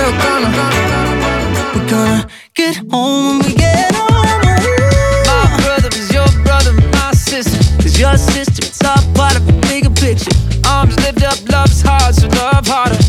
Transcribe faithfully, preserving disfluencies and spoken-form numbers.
we're gonna, we're gonna get home when we get home. My brother is your brother, my sister is your sister. It's all part of a bigger picture. Arms lift up, love's hard, so love harder.